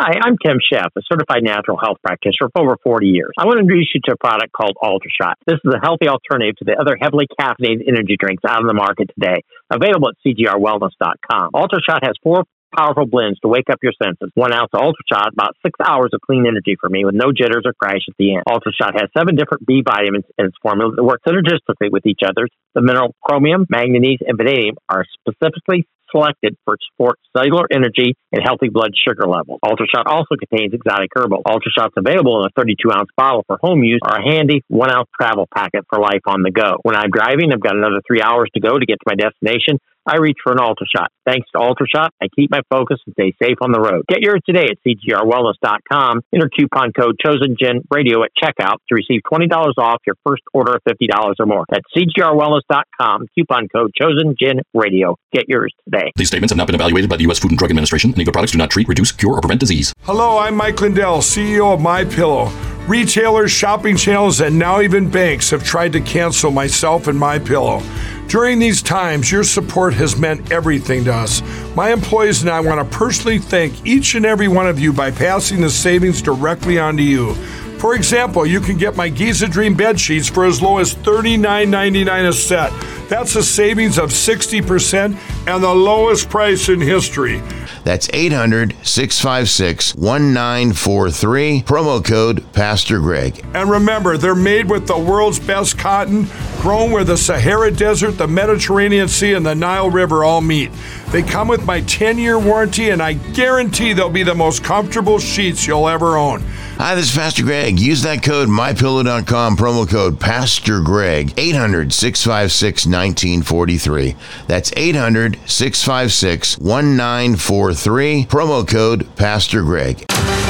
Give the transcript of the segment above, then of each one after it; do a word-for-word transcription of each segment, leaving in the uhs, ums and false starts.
Hi, I'm Tim Sheff, a certified natural health practitioner for over forty years. I want to introduce you to a product called UltraShot. This is a healthy alternative to the other heavily caffeinated energy drinks out on the market today, available at C G R wellness dot com. UltraShot has four powerful blends to wake up your senses. One ounce of UltraShot, about six hours of clean energy for me with no jitters or crash at the end. UltraShot has seven different B vitamins in its formula that work synergistically with each other. The mineral chromium, manganese, and vanadium are specifically selected for support cellular energy and healthy blood sugar levels. UltraShot also contains exotic herbal. UltraShot's available in a thirty-two ounce bottle for home use or a handy one ounce travel packet for life on the go. When I'm driving, I've got another three hours to go to get to my destination. I reach for an UltraShot. Thanks to UltraShot, I keep my focus and stay safe on the road. Get yours today at C G R wellness dot com. Enter coupon code ChosenGenRadio at checkout to receive twenty dollars off your first order of fifty dollars or more. That's C G R wellness dot com. Coupon code ChosenGenRadio. Get yours today. These statements have not been evaluated by the U S Food and Drug Administration. Any of the products do not treat, reduce, cure, or prevent disease. Hello, I'm Mike Lindell, C E O of MyPillow. Retailers, shopping channels, and now even banks have tried to cancel myself and MyPillow. During these times, your support has meant everything to us. My employees and I want to personally thank each and every one of you by passing the savings directly on to you. For example, you can get my Giza Dream bed sheets for as low as thirty-nine ninety-nine a set. That's a savings of sixty percent and the lowest price in history. That's eight hundred, six five six, one nine four three, promo code Pastor Greg. And remember, they're made with the world's best cotton, grown where the Sahara Desert, the Mediterranean Sea, and the Nile River all meet. They come with my ten-year warranty, and I guarantee they'll be the most comfortable sheets you'll ever own. Hi, this is Pastor Greg. Use that code my pillow dot com, promo code Pastor Greg, eight hundred, six five six, one nine four three. That's eight hundred, six five six, one nine four three, promo code Pastor Greg.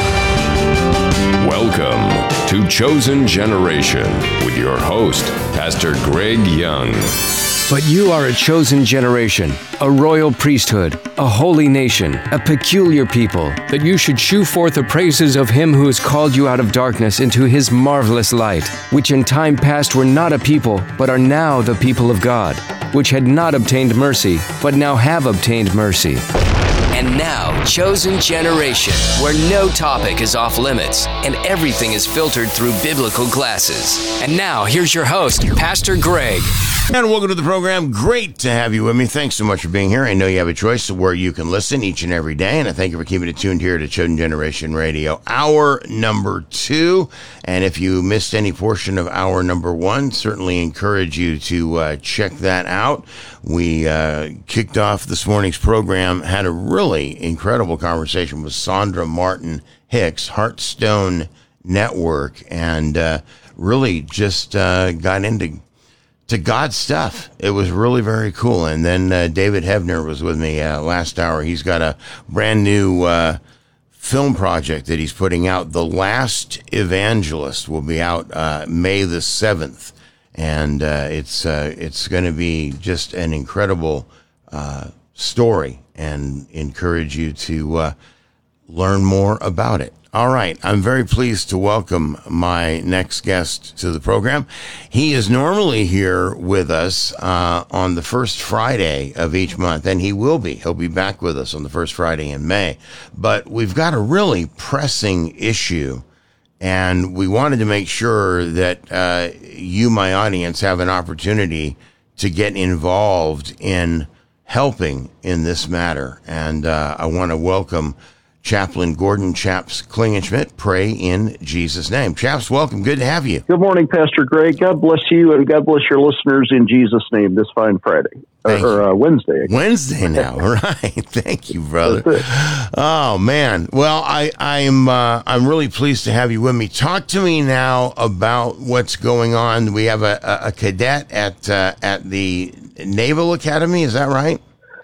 Welcome to Chosen Generation with your host, Pastor Greg Young. But you are a chosen generation, a royal priesthood, a holy nation, a peculiar people, that you should shew forth the praises of him who has called you out of darkness into his marvelous light, which in time past were not a people, but are now the people of God, which had not obtained mercy, but now have obtained mercy. And now, Chosen Generation, where no topic is off limits and everything is filtered through biblical glasses. And now, here's your host, Pastor Greg. And welcome to the program. Great to have you with me. Thanks so much for being here. I know you have a choice of where you can listen each and every day, and I thank you for keeping it tuned here to Chosen Generation Radio, hour number two. And if you missed any portion of hour number one, certainly encourage you to uh, check that out. We uh, kicked off this morning's program, had a really incredible conversation with Sandra Martin Hicks, Heartstone Network, and uh, really just uh, got into to God stuff. It was really very cool. And then uh, David Hebner was with me uh, last hour. He's got a brand new uh, film project that he's putting out. The Last Evangelist will be out uh, May the seventh. And uh, it's uh, it's going to be just an incredible uh, story, and encourage you to uh, learn more about it. All right, I'm very pleased to welcome my next guest to the program. He is normally here with us uh, on the first Friday of each month, and he will be. He'll be back with us on the first Friday in May. But we've got a really pressing issue, and we wanted to make sure that uh, you, my audience, have an opportunity to get involved in helping in this matter. And uh, I want to welcome Chaplain Gordon Chaps Klingenschmitt. Pray in Jesus' name. Chaps, welcome. Good to have you. Good morning, Pastor Greg. God bless you, and God bless your listeners in Jesus' name this fine Friday. Thank or uh, Wednesday. Wednesday now, right? Thank you, brother. Oh man. Well, I I'm uh, I'm really pleased to have you with me. Talk to me now about what's going on. We have a, a, a cadet at uh, at the Naval Academy. Is that right?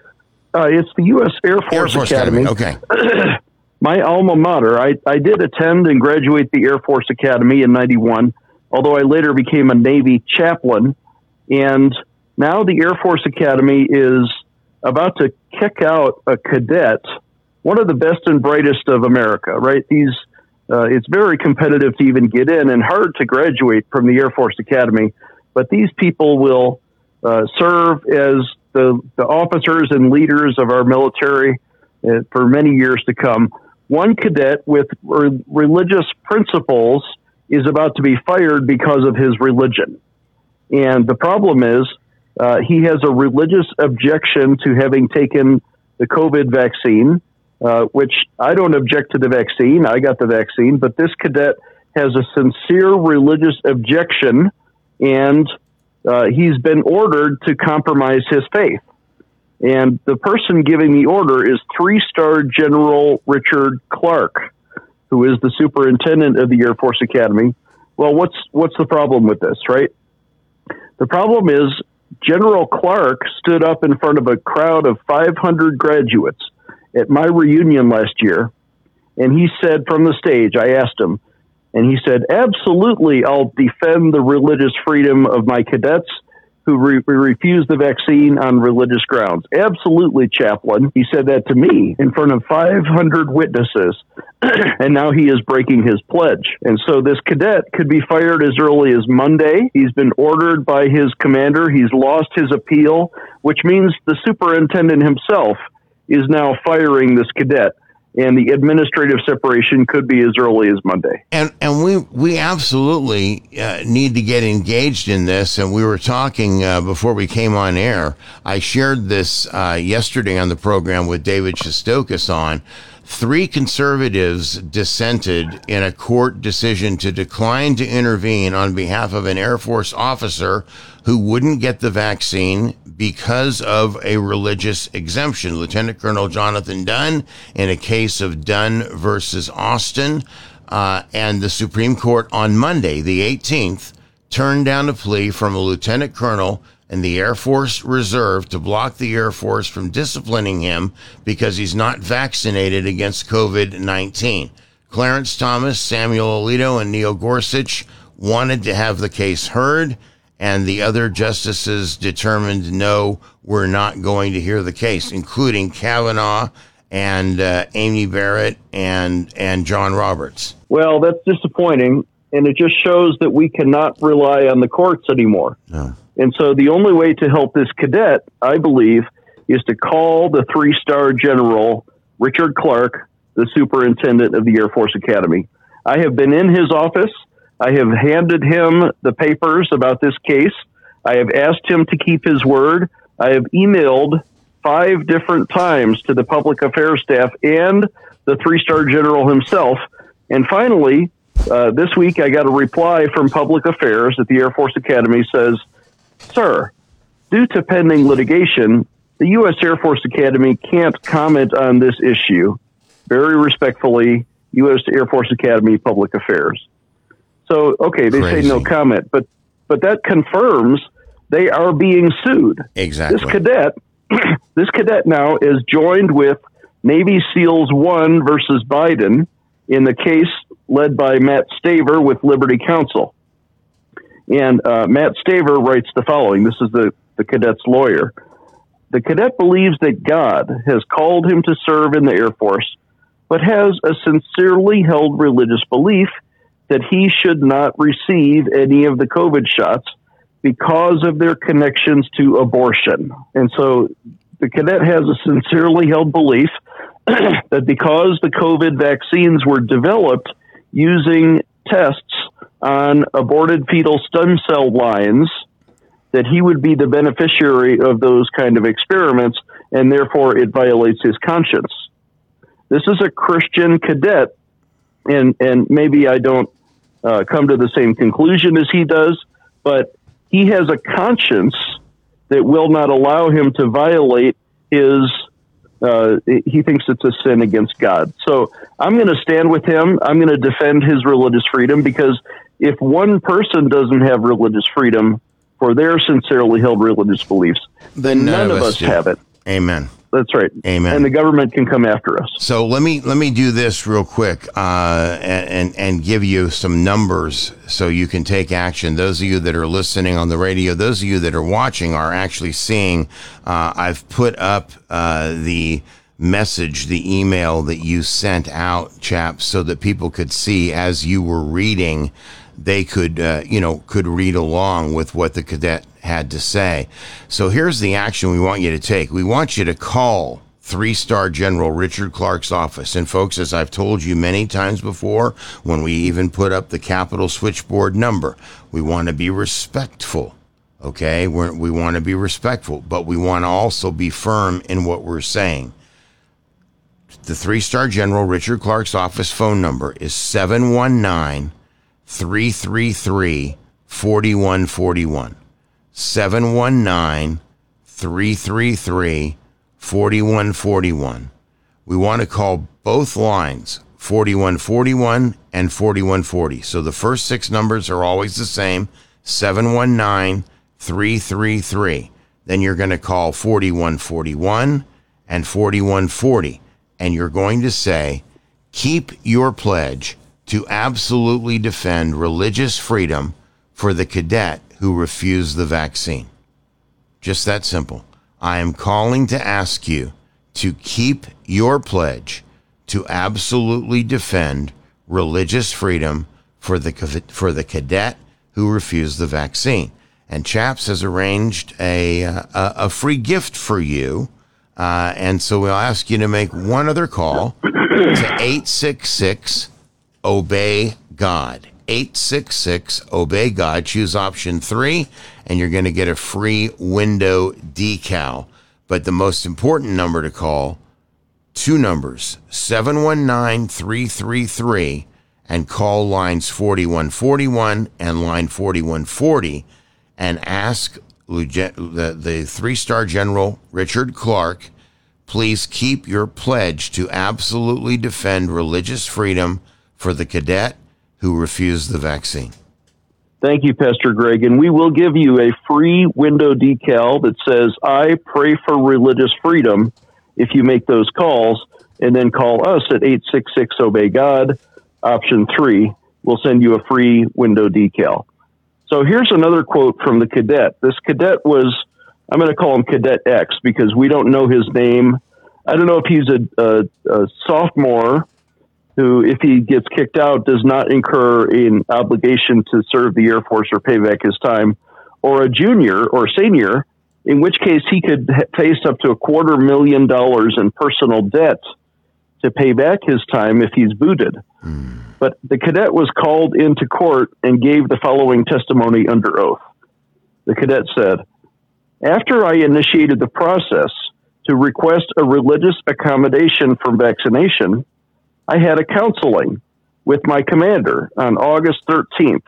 Uh, it's the U S Air Force, Air Force Academy. Academy. Okay. My alma mater. I, I did attend and graduate the Air Force Academy in ninety-one, although I later became a Navy chaplain. And now the Air Force Academy is about to kick out a cadet, one of the best and brightest of America, right? These, uh, it's very competitive to even get in and hard to graduate from the Air Force Academy. But these people will uh, serve as the, the officers and leaders of our military uh, for many years to come. one cadet with re- religious principles is about to be fired because of his religion. And the problem is uh, he has a religious objection to having taken the COVID vaccine, uh, which I don't object to the vaccine. I got the vaccine, but this cadet has a sincere religious objection, and uh, he's been ordered to compromise his faith. And the person giving the order is three-star General Richard Clark, who is the superintendent of the Air Force Academy. Well, what's what's the problem with this, right? The problem is General Clark stood up in front of a crowd of five hundred graduates at my reunion last year, and he said from the stage, I asked him, and he said, absolutely, I'll defend the religious freedom of my cadets who re- refuse the vaccine on religious grounds. Absolutely, Chaplain. He said that to me in front of five hundred witnesses, and now he is breaking his pledge. And so this cadet could be fired as early as Monday. He's been ordered by his commander. He's lost his appeal, which means the superintendent himself is now firing this cadet. And the administrative separation could be as early as Monday. And and we we absolutely uh, need to get engaged in this. And we were talking uh, before we came on air. I shared this uh, yesterday on the program with David Shestokas on. Three conservatives dissented in a court decision to decline to intervene on behalf of an Air Force officer who wouldn't get the vaccine because of a religious exemption. Lieutenant Colonel Jonathan Dunn in a case of Dunn versus Austin. Uh, and the Supreme Court on Monday, the eighteenth, turned down a plea from a lieutenant colonel and the Air Force Reserve to block the Air Force from disciplining him because he's not vaccinated against COVID nineteen. Clarence Thomas, Samuel Alito, and Neil Gorsuch wanted to have the case heard, and the other justices determined, no, we're not going to hear the case, including Kavanaugh and uh, Amy Barrett and, and John Roberts. Well, that's disappointing, and it just shows that we cannot rely on the courts anymore. No. And so the only way to help this cadet, I believe, is to call the three-star General Richard Clark, the superintendent of the Air Force Academy. I have been in his office. I have handed him the papers about this case. I have asked him to keep his word. I have emailed five different times to the public affairs staff and the three-star general himself. And finally, uh, this week I got a reply from public affairs at the Air Force Academy says, sir, due to pending litigation, the U S Air Force Academy can't comment on this issue. Very respectfully, U S Air Force Academy Public Affairs. So, okay, they Crazy. say no comment, but but that confirms they are being sued. Exactly. This cadet, this cadet now is joined with Navy SEALs one versus Biden in the case led by Matt Staver with Liberty Counsel. And uh, Matt Staver writes the following. This is the, the cadet's lawyer. The cadet believes that God has called him to serve in the Air Force, but has a sincerely held religious belief that he should not receive any of the COVID shots because of their connections to abortion. And so the cadet has a sincerely held belief that because the COVID vaccines were developed using tests on aborted fetal stem cell lines, that he would be the beneficiary of those kind of experiments, and therefore it violates his conscience. This is a Christian cadet, and, and maybe I don't uh, come to the same conclusion as he does, but he has a conscience that will not allow him to violate his, uh, he thinks it's a sin against God. So I'm going to stand with him. I'm going to defend his religious freedom, because if one person doesn't have religious freedom for their sincerely held religious beliefs, then none, none of us, us have it. Amen. That's right. Amen. And the government can come after us. So let me let me do this real quick uh, and and give you some numbers so you can take action. Those of you that are listening on the radio, those of you that are watching are actually seeing. Uh, I've put up uh, the message, the email that you sent out, chaps, so that people could see as you were reading. They could, uh, you know, could read along with what the cadet had to say. So here's the action we want you to take. We want you to call three-star General Richard Clark's office. And folks, as I've told you many times before, when we even put up the Capitol switchboard number, we want to be respectful, okay? We're, we want to be respectful, but we want to also be firm in what we're saying. The three-star General Richard Clark's office phone number is seven one nine, three three three, four one four one. seven one nine, three three three, four one four one. We want to call both lines, forty-one forty-one and forty-one forty. So the first six numbers are always the same, seven one nine, three three three. Then you're going to call forty-one forty-one and forty-one forty. And you're going to say, keep your pledge to absolutely defend religious freedom for the cadet who refused the vaccine. Just that simple. I am calling to ask you to keep your pledge to absolutely defend religious freedom for the for the cadet who refused the vaccine. And Chaps has arranged a a, a free gift for you. Uh, and so we'll ask you to make one other call to eight six six, obey God. eight six six, obey God. Choose option three, and you're going to get a free window decal. But the most important number to call, two numbers, seven one nine, three three three, and call lines forty-one forty-one and line forty-one forty, and ask the, the three-star General Richard Clark, please keep your pledge to absolutely defend religious freedom for the cadet who refused the vaccine. Thank you, Pastor Greg. And we will give you a free window decal that says, I pray for religious freedom, if you make those calls, and then call us at eight six six, obey God, option three. We'll send you a free window decal. So here's another quote from the cadet. This cadet was, I'm going to call him Cadet X because we don't know his name. I don't know if he's a, a, a sophomore who, if he gets kicked out, does not incur an obligation to serve the Air Force or pay back his time, or a junior or senior, in which case he could face up to a quarter million dollars in personal debt to pay back his time if he's booted. Mm. But the cadet was called into court and gave the following testimony under oath. The cadet said, after I initiated the process to request a religious accommodation for vaccination, I had a counseling with my commander on August thirteenth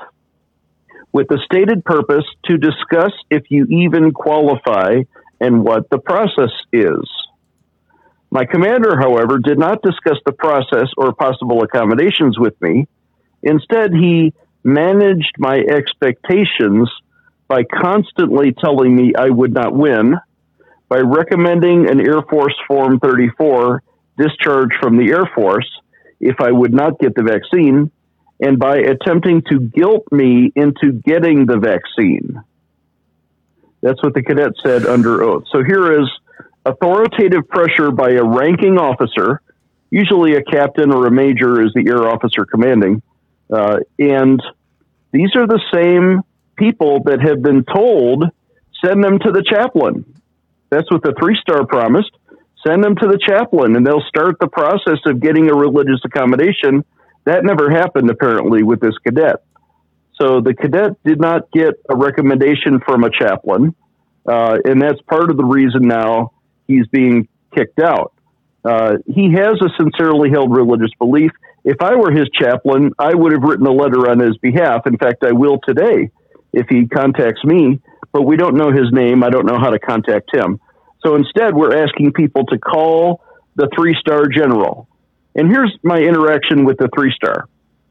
with the stated purpose to discuss if you even qualify and what the process is. My commander, however, did not discuss the process or possible accommodations with me. Instead, he managed my expectations by constantly telling me I would not win, by recommending an Air Force Form thirty-four discharge from the Air Force if I would not get the vaccine, and by attempting to guilt me into getting the vaccine. That's what the cadet said under oath. So here is authoritative pressure by a ranking officer, usually a captain or a major is the air officer commanding. Uh, and these are the same people that have been told, send them to the chaplain. That's what the three-star promised. Send them to the chaplain, and they'll start the process of getting a religious accommodation. That never happened, apparently, with this cadet. So the cadet did not get a recommendation from a chaplain, uh, and that's part of the reason now he's being kicked out. Uh, he has a sincerely held religious belief. If I were his chaplain, I would have written a letter on his behalf. In fact, I will today if he contacts me, but we don't know his name. I don't know how to contact him. So instead, we're asking people to call the three-star general. And here's my interaction with the three-star.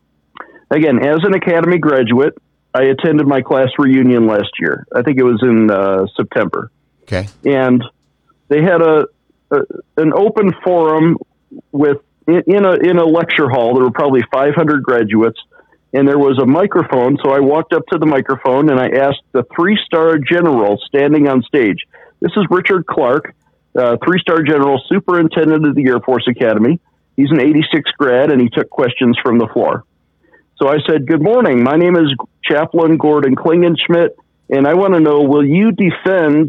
Again, as an Academy graduate, I attended my class reunion last year. I think it was in uh, September. Okay. And they had a, a an open forum with in, in a in a lecture hall. There were probably five hundred graduates, and there was a microphone. So I walked up to the microphone and I asked the three-star general standing on stage. This is Richard Clark, uh, three-star general, superintendent of the Air Force Academy. He's an eighty-six grad, and he took questions from the floor. So I said, good morning. My name is Chaplain Gordon Klingenschmidt, and I want to know, will you defend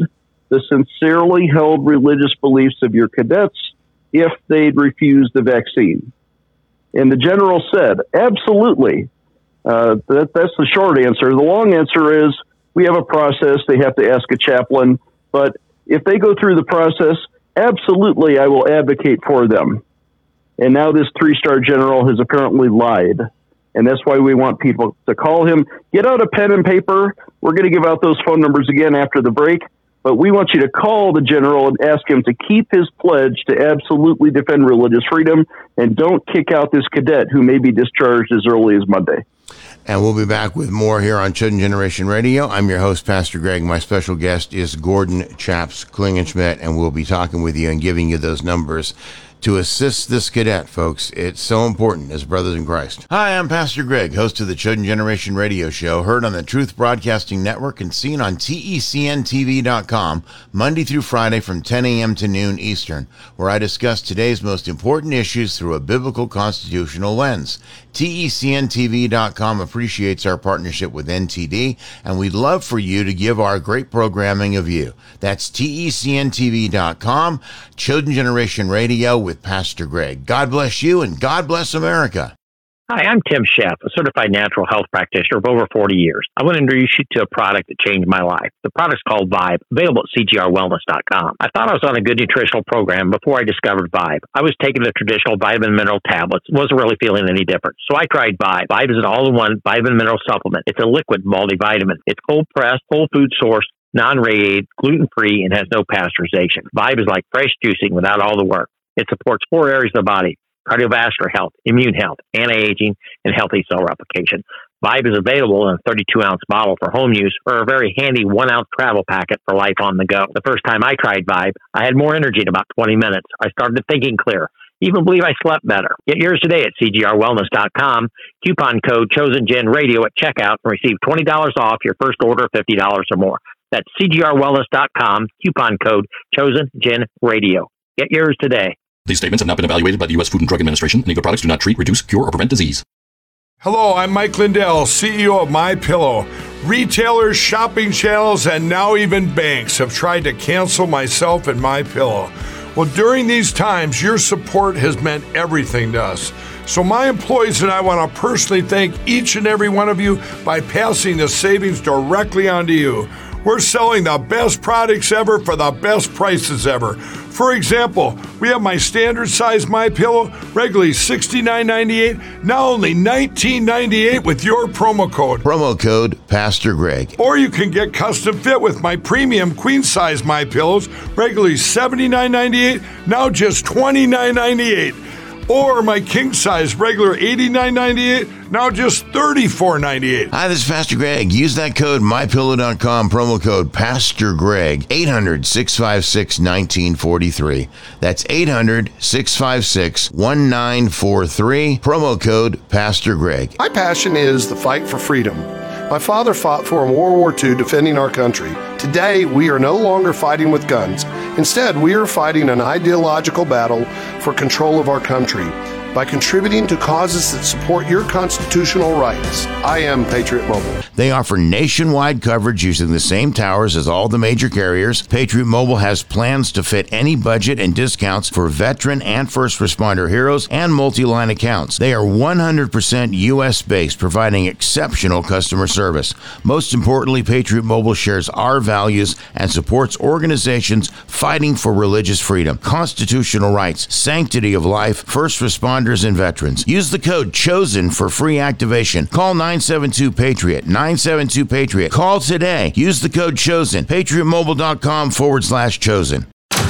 the sincerely held religious beliefs of your cadets if they'd refused the vaccine? And the general said, absolutely. Uh, that, that's the short answer. The long answer is we have a process. They have to ask a chaplain. But if they go through the process, absolutely, I will advocate for them. And now this three-star general has apparently lied. And that's why we want people to call him. Get out a pen and paper. We're going to give out those phone numbers again after the break. But we want you to call the general and ask him to keep his pledge to absolutely defend religious freedom and don't kick out this cadet who may be discharged as early as Monday. And we'll be back with more here on Chosen Generation Radio. I'm your host, Pastor Greg. My special guest is Gordon Chaps Klingenschmitt, and we'll be talking with you and giving you those numbers to assist this cadet, folks. It's so important as brothers in Christ. Hi, I'm Pastor Greg, host of the Chosen Generation Radio Show, heard on the Truth Broadcasting Network and seen on T E C N T V dot com Monday through Friday from ten a.m. to noon Eastern, where I discuss today's most important issues through a biblical constitutional lens. T E C N T V dot com appreciates our partnership with N T D, and we'd love for you to give our great programming a view. That's T E C N T V dot com, Chosen Generation Radio with Pastor Greg. God bless you, and God bless America. Hi, I'm Tim Sheff, a certified natural health practitioner of over forty years. I want to introduce you to a product that changed my life. The product's called Vibe, available at C G R wellness dot com. I thought I was on a good nutritional program before I discovered Vibe. I was taking the traditional vitamin mineral tablets, wasn't really feeling any different. So I tried Vibe. Vibe is an all-in-one vitamin mineral supplement. It's a liquid multivitamin. It's cold-pressed, whole food source, non-radiated, gluten-free, and has no pasteurization. Vibe is like fresh juicing without all the work. It supports four areas of the body: cardiovascular health, immune health, anti-aging, and healthy cell replication. Vibe is available in a thirty-two ounce bottle for home use or a very handy one ounce travel packet for life on the go. The first time I tried Vibe, I had more energy in about twenty minutes. I started thinking clear. Even believe I slept better. Get yours today at C G R wellness dot com. Coupon code ChosenGenRadio at checkout and receive twenty dollars off your first order of fifty dollars or more. That's C G R wellness dot com. Coupon code ChosenGenRadio. Get yours today. These statements have not been evaluated by the U S Food and Drug Administration. Any of the products do not treat, reduce, cure, or prevent disease. Hello, I'm Mike Lindell, C E O of MyPillow. Retailers, shopping channels, and now even banks have tried to cancel myself and MyPillow. Well, during these times, your support has meant everything to us. So my employees and I want to personally thank each and every one of you by passing the savings directly on to you. We're selling the best products ever for the best prices ever. For example, we have my standard size MyPillow, regularly sixty-nine ninety-eight, now only nineteen ninety-eight with your promo code. Promo code Pastor Greg. Or you can get custom fit with my premium queen size MyPillows, regularly seventy-nine ninety-eight, now just twenty-nine ninety-eight. Or my king size regular eighty-nine ninety-eight, now just thirty-four ninety-eight. Hi, this is Pastor Greg. Use that code my pillow dot com, promo code Pastor Greg, eight hundred, six five six, one nine four three. That's eight hundred, six five six, one nine four three, promo code Pastor Greg. My passion is the fight for freedom. My father fought for in World War Two defending our country. Today, we are no longer fighting with guns. Instead, we are fighting an ideological battle for control of our country by contributing to causes that support your constitutional rights. I am Patriot Mobile. They offer nationwide coverage using the same towers as all the major carriers. Patriot Mobile has plans to fit any budget and discounts for veteran and first responder heroes and multi-line accounts. They are one hundred percent U S based, providing exceptional customer service. Most importantly, Patriot Mobile shares our values and supports organizations fighting for religious freedom, constitutional rights, sanctity of life, first responders, and veterans. Use the code CHOSEN for free activation. Call nine seven two PATRIOT, nine seven two PATRIOT. Call today. Use the code CHOSEN, patriot mobile dot com forward slash chosen.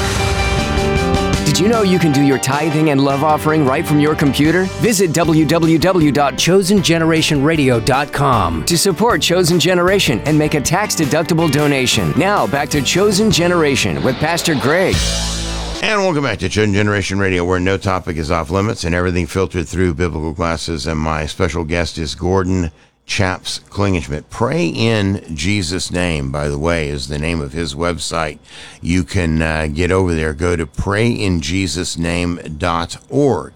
Did you know you can do your tithing and love offering right from your computer? Visit w w w dot chosen generation radio dot com to support Chosen Generation and make a tax-deductible donation. Now, back to Chosen Generation with Pastor Greg. And welcome back to Chosen Generation Radio, where no topic is off limits and everything filtered through biblical glasses. And my special guest is Gordon Chaps Klingenschmitt. Pray in Jesus' Name, by the way, is the name of his website. You can uh, get over there. Go to pray in jesus name dot org.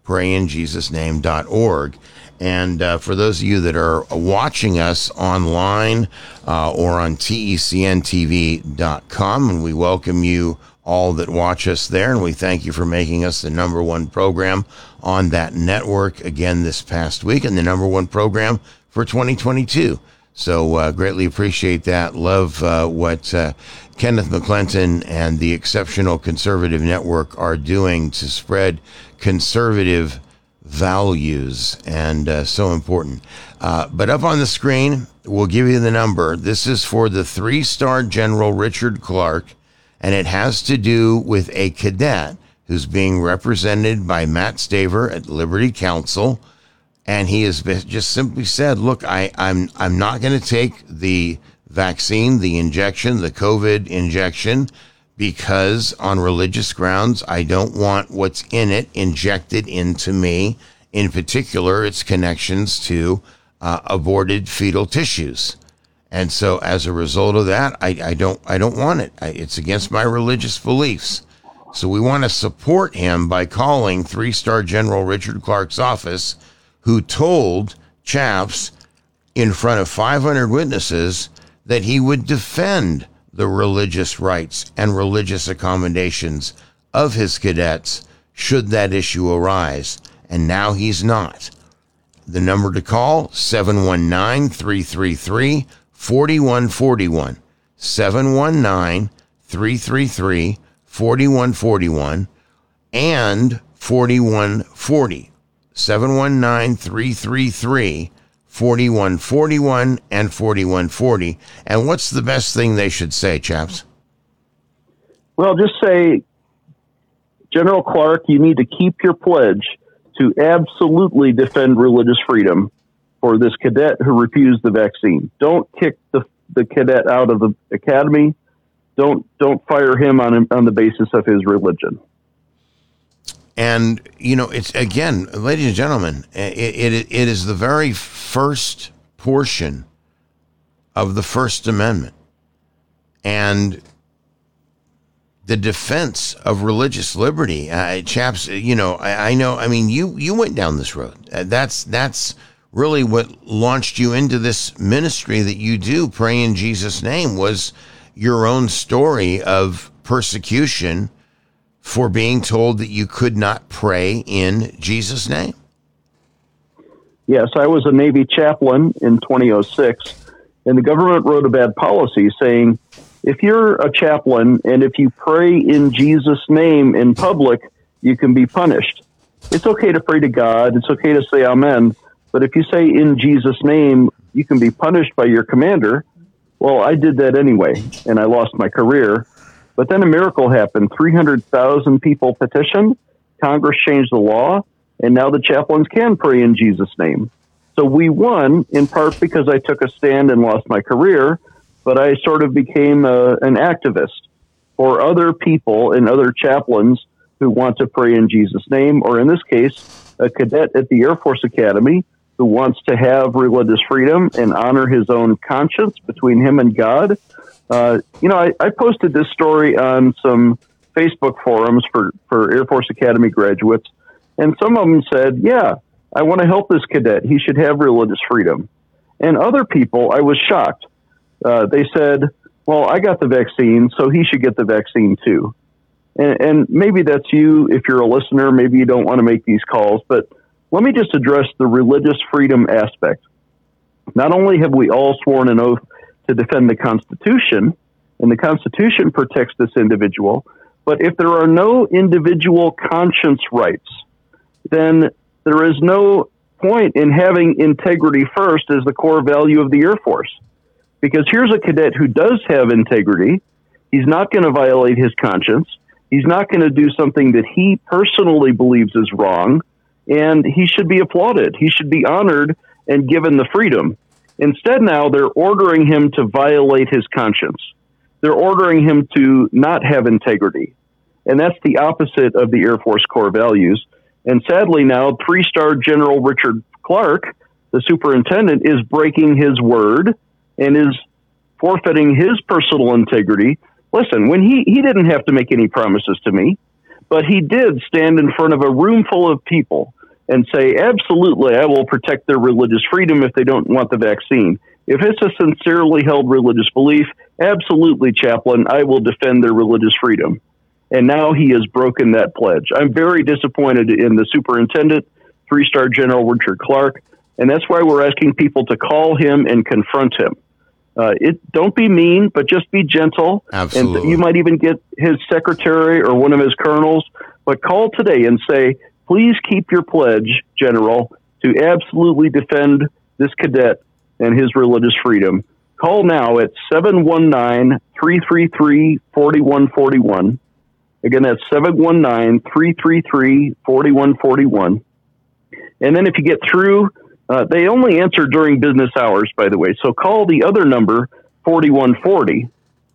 pray in jesus name dot org. And uh, for those of you that are watching us online uh, or on T E C N T V dot com, and we welcome you all that watch us there, and we thank you for making us the number one program on that network again this past week, and the number one program for twenty twenty-two. So uh, greatly appreciate that. Love uh, what uh, Kenneth McClinton and the Exceptional Conservative Network are doing to spread conservative values, and uh, so important. Uh, but up on the screen, we'll give you the number. This is for the three-star General Richard Clark, and it has to do with a cadet who's being represented by Matt Staver at Liberty Counsel, and he has just simply said, look, I, I'm, I'm not going to take the vaccine, the injection, the COVID injection, because on religious grounds, I don't want what's in it injected into me. In particular, its connections to uh, aborted fetal tissues. And so as a result of that, I, I don't I don't want it. I, it's against my religious beliefs. So we want to support him by calling three-star General Richard Clark's office, who told Chaps in front of five hundred witnesses that he would defend the religious rights and religious accommodations of his cadets should that issue arise. And now he's not. The number to call, seven one nine, three three three, four one four one. seven one nine, three three three, four one four one and forty-one forty. seven one nine, three three three, forty-one forty-one and forty-one forty. And what's the best thing they should say, Chaps? Well, just say, General Clark, you need to keep your pledge to absolutely defend religious freedom for this cadet who refused the vaccine. Don't kick the, the cadet out of the academy. Don't don't fire him on on the basis of his religion. And, you know, it's, again, ladies and gentlemen, it, it, it is the very first portion of the First Amendment. And the defense of religious liberty, uh, Chaps, you know, I, I know, I mean, you, you went down this road. Uh, that's, that's really what launched you into this ministry that you do, Pray in Jesus' Name, was your own story of persecution for being told that you could not pray in Jesus' name. Yes, I was a Navy chaplain in two thousand six, and the government wrote a bad policy saying, if you're a chaplain and if you pray in Jesus' name in public, you can be punished. It's okay to pray to God. It's okay to say amen. But if you say in Jesus' name, you can be punished by your commander. Well, I did that anyway, and I lost my career. But then a miracle happened. three hundred thousand people petitioned. Congress changed the law, and now the chaplains can pray in Jesus' name. So we won, in part because I took a stand and lost my career, but I sort of became a, an activist for other people and other chaplains who want to pray in Jesus' name, or in this case, a cadet at the Air Force Academy who wants to have religious freedom and honor his own conscience between him and God. Uh, you know, I, I posted this story on some Facebook forums for, for Air Force Academy graduates, and some of them said, yeah, I want to help this cadet. He should have religious freedom. And other people, I was shocked. Uh, they said, well, I got the vaccine, so he should get the vaccine too. And, and maybe that's you if you're a listener. Maybe you don't want to make these calls, but let me just address the religious freedom aspect. Not only have we all sworn an oath to defend the Constitution, and the Constitution protects this individual, but if there are no individual conscience rights, then there is no point in having integrity first as the core value of the Air Force. Because here's a cadet who does have integrity. He's not going to violate his conscience. He's not going to do something that he personally believes is wrong, and he should be applauded. He should be honored and given the freedom. Instead, now they're ordering him to violate his conscience. They're ordering him to not have integrity. And that's the opposite of the Air Force core values. And sadly now, three-star General Richard Clark, the superintendent, is breaking his word and is forfeiting his personal integrity. Listen, when he, he didn't have to make any promises to me, but he did stand in front of a room full of people and say, absolutely, I will protect their religious freedom if they don't want the vaccine. If it's a sincerely held religious belief, absolutely, chaplain, I will defend their religious freedom. And now he has broken that pledge. I'm very disappointed in the superintendent, three-star General Richard Clark, and that's why we're asking people to call him and confront him. Uh, it don't be mean, but just be gentle. Absolutely. And you might even get his secretary or one of his colonels, but call today and say, please keep your pledge, General, to absolutely defend this cadet and his religious freedom. Call now at seven one nine, three three three, four one four one. Again, that's seven one nine, three three three, four one four one. And then if you get through, uh, they only answer during business hours, by the way. So call the other number, forty-one forty,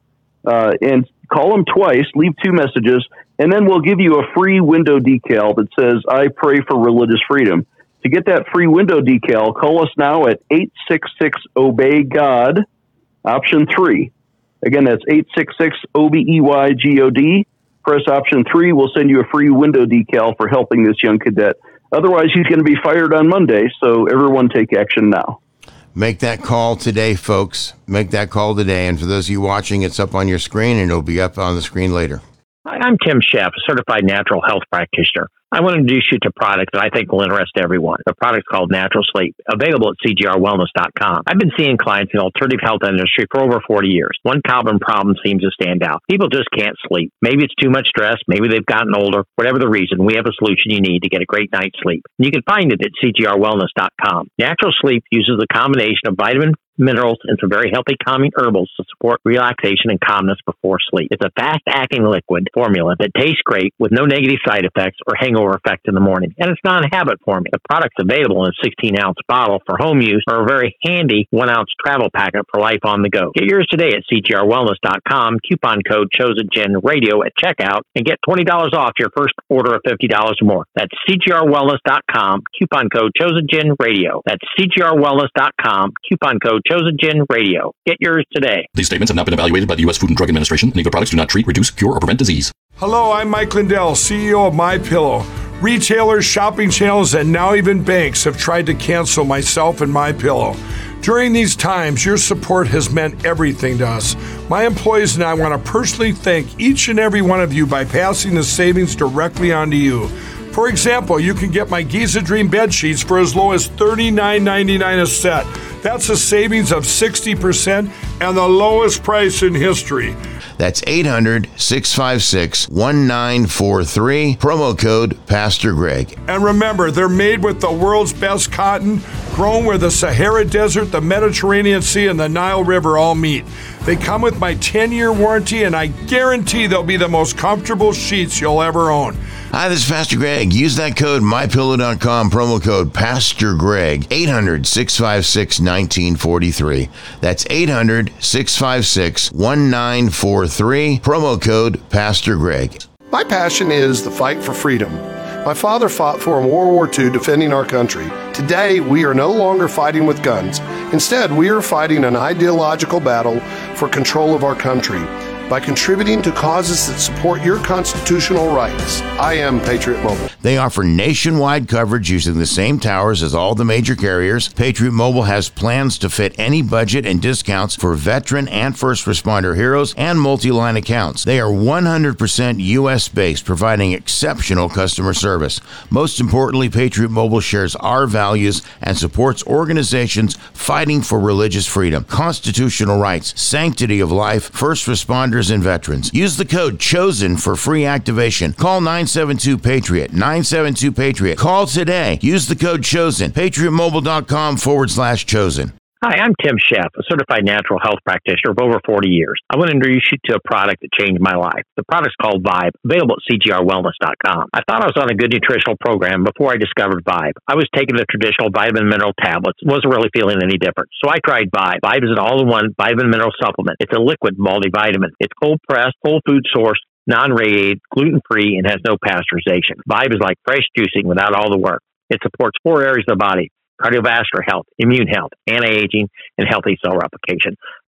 uh, and call them twice, leave two messages, and then we'll give you a free window decal that says, I pray for religious freedom. To get that free window decal, call us now at eight six six, obey God, option three. Again, that's eight six six, O B E Y G O D. Press option three. We'll send you a free window decal for helping this young cadet. Otherwise, he's going to be fired on Monday, so everyone take action now. Make that call today, folks. Make that call today. And for those of you watching, it's up on your screen, and it'll be up on the screen later. Hi, I'm Tim Sheff, a certified natural health practitioner. I want to introduce you to a product that I think will interest everyone. The product's called Natural Sleep, available at C G R wellness dot com. I've been seeing clients in the alternative health industry for over forty years. One common problem seems to stand out. People just can't sleep. Maybe it's too much stress. Maybe they've gotten older. Whatever the reason, we have a solution you need to get a great night's sleep. You can find it at C G R wellness dot com. Natural Sleep uses a combination of vitamin, minerals, and some very healthy calming herbals to support relaxation and calmness before sleep. It's a fast-acting liquid formula that tastes great with no negative side effects or hangover effect in the morning. And it's non-habit forming. The product's available in a sixteen-ounce bottle for home use or a very handy one-ounce travel packet for life on the go. Get yours today at C G R wellness dot com. Coupon code ChosenGenRadio at checkout and get twenty dollars off your first order of fifty dollars or more. That's C G R wellness dot com. Coupon code ChosenGenRadio. That's C G R wellness dot com. Coupon code ChosenGenRadio. Get yours today. These statements have not been evaluated by the U S Food and Drug Administration, and Eagle products do not treat, reduce, cure, or prevent disease. Hello, I'm Mike Lindell, C E O of MyPillow. Retailers, shopping channels, and now even banks have tried to cancel myself and MyPillow. During these times, your support has meant everything to us. My employees and I want to personally thank each and every one of you by passing the savings directly on to you. For example, you can get my Giza Dream bed sheets for as low as thirty-nine ninety-nine a set. That's a savings of sixty percent and the lowest price in history. That's eight hundred, six five six, one nine four three, promo code Pastor Greg. And remember, they're made with the world's best cotton, grown where the Sahara Desert, the Mediterranean Sea, and the Nile River all meet. They come with my ten-year warranty, and I guarantee they'll be the most comfortable sheets you'll ever own. Hi, this is Pastor Greg. Use that code my pillow dot com, promo code Pastor Greg, eight hundred, six five six, one nine four three. That's eight hundred, six five six, one nine four three, promo code Pastor Greg. My passion is the fight for freedom. My father fought for in World War Two defending our country. Today, we are no longer fighting with guns. Instead, we are fighting an ideological battle for control of our country by contributing to causes that support your constitutional rights. I am Patriot Mobile. They offer nationwide coverage using the same towers as all the major carriers. Patriot Mobile has plans to fit any budget and discounts for veteran and first responder heroes and multi-line accounts. They are one hundred percent U S based, providing exceptional customer service. Most importantly, Patriot Mobile shares our values and supports organizations fighting for religious freedom, constitutional rights, sanctity of life, first responders, and veterans. Use the code CHOSEN for free activation. Call nine seven two PATRIOT, nine seven two PATRIOT. Call today. Use the code CHOSEN. PatriotMobile.com forward slash chosen. Hi, I'm Tim Sheff, a certified natural health practitioner of over forty years. I want to introduce you to a product that changed my life. The product's called Vibe, available at C G R wellness dot com. I thought I was on a good nutritional program before I discovered Vibe. I was taking the traditional vitamin mineral tablets, wasn't really feeling any different. So I tried Vibe. Vibe is an all-in-one vitamin mineral supplement. It's a liquid multivitamin. It's cold-pressed, whole food source, non-radiated, gluten-free, and has no pasteurization. Vibe is like fresh juicing without all the work. It supports four areas of the body: cardiovascular health, immune health, anti-aging, and healthy cell replication.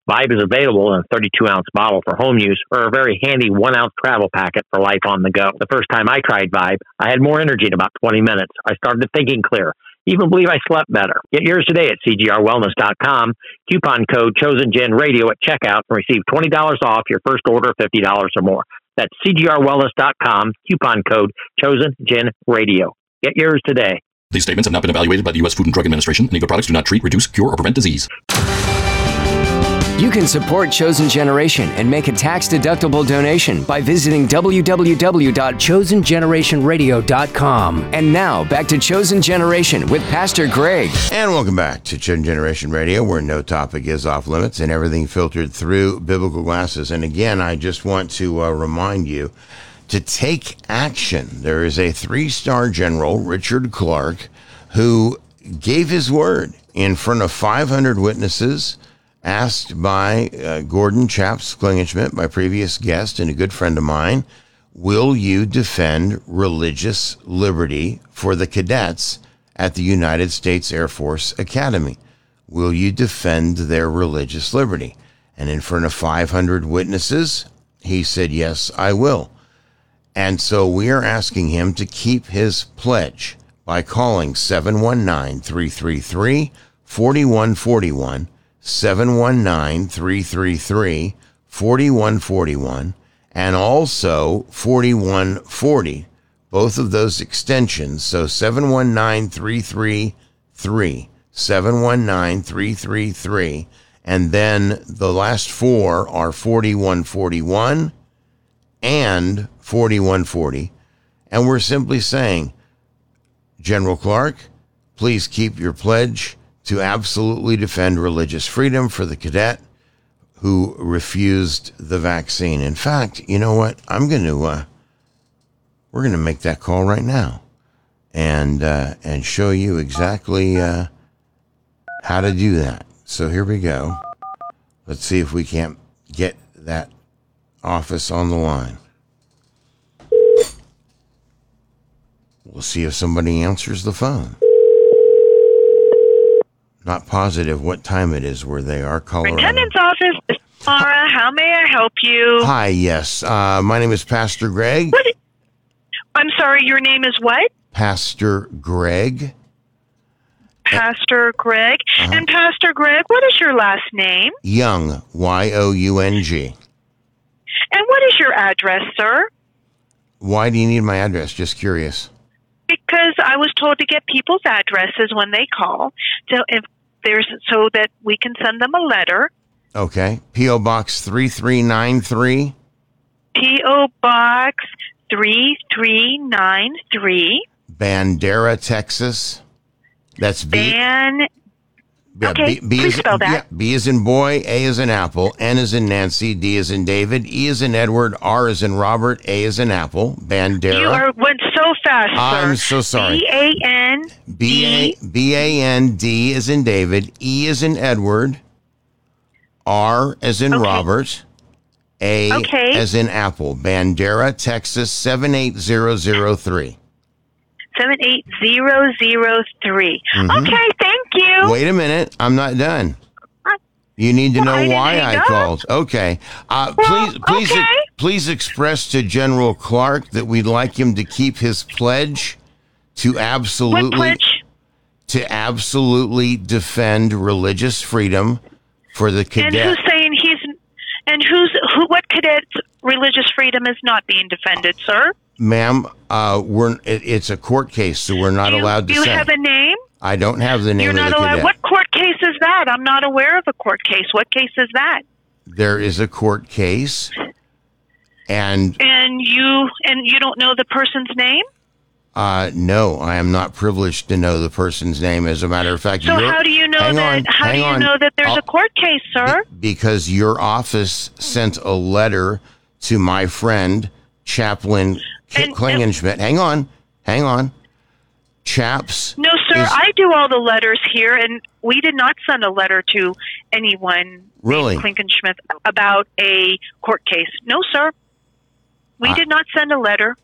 Vibe is available in a thirty-two ounce bottle for home use or a very handy one ounce travel packet for life on the go. The first time I tried Vibe, I had more energy in about twenty minutes. I started thinking clear. Even believe I slept better. Get yours today at C G R wellness dot com. Coupon code ChosenGen Radio at checkout and receive twenty dollars off your first order of fifty dollars or more. That's C G R wellness dot com. Coupon code ChosenGen Radio. Get yours today. These statements have not been evaluated by the U S Food and Drug Administration. Any of the products do not treat, reduce, cure, or prevent disease. You can support Chosen Generation and make a tax-deductible donation by visiting w w w dot chosen generation radio dot com. And now, back to Chosen Generation with Pastor Greg. And welcome back to Chosen Generation Radio, where no topic is off limits and everything filtered through biblical glasses. And again, I just want to uh, remind you to take action. There is a three-star general, Richard Clark, who gave his word in front of five hundred witnesses, asked by uh, Gordon Chaps Klingenschmidt, my previous guest and a good friend of mine, will you defend religious liberty for the cadets at the United States Air Force Academy? Will you defend their religious liberty? And in front of five hundred witnesses, he said, yes, I will. And so we are asking him to keep his pledge by calling seven one nine, three three three, four one four one, seven one nine, three three three, four one four one, and also forty-one forty, both of those extensions. So seven one nine, three three three, seven one nine, three three three, and then the last four are forty-one forty-one and forty-one forty. And we're simply saying, General Clark, please keep your pledge to absolutely defend religious freedom for the cadet who refused the vaccine. In fact, you know what? I'm going to, uh, we're going to make that call right now and, uh, and show you exactly, uh, how to do that. So here we go. Let's see if we can't get that office on the line. We'll see if somebody answers the phone. Not positive what time it is where they are. Colorado. Attendance office, this is Laura. How may I help you? Hi, yes. Uh, my name is Pastor Greg. What? I'm sorry, your name is what? Pastor Greg. Pastor Greg. Uh-huh. And Pastor Greg, what is your last name? Young, Y O U N G. And what is your address, sir? Why do you need my address? Just curious. Because I was told to get people's addresses when they call, so if there's so that we can send them a letter. Okay. P O Box three three nine three. P O Box three three nine three. Bandera, Texas. That's B. Ban. Yeah, okay, B, B please is, spell that. Yeah, B is in boy, A is in apple, N is in Nancy, D is in David, E is in Edward, R is in Robert, A is in apple. Bandera. You are went so fast, sir. I'm so sorry. B A N B A B A N D is in David, E is in Edward, R as in okay. Robert, A okay. as in apple. Bandera, Texas seven eight zero zero three. seven eight zero zero three. Mm-hmm. Okay, thank you. Wait a minute. I'm not done. You need to well, know I why I up. called. Okay. Uh, well, please, please, okay. please express to General Clark that we'd like him to keep his pledge to absolutely, what pledge? to absolutely defend religious freedom for the cadet. And who's saying he's? And who's who? What cadet's religious freedom is not being defended, sir? Ma'am, uh, we're it, it's a court case, so we're not you, allowed to you say. You have a name? I don't have the name You're of not the allowed. cadet. What court case is that? I'm not aware of a court case. What case is that? There is a court case, and and you and you don't know the person's name? Uh, no, I am not privileged to know the person's name. As a matter of fact, so how do you know hang that? On, how do you on. know that there's I'll, a court case, sir? Be, because your office sent a letter to my friend Chaplain Klingenschmidt. Hang on, hang on. Chaps. No, sir. Is, I do all the letters here, and we did not send a letter to anyone. Really, Klingenschmidt about a court case. No, sir. We uh, did not send a letter.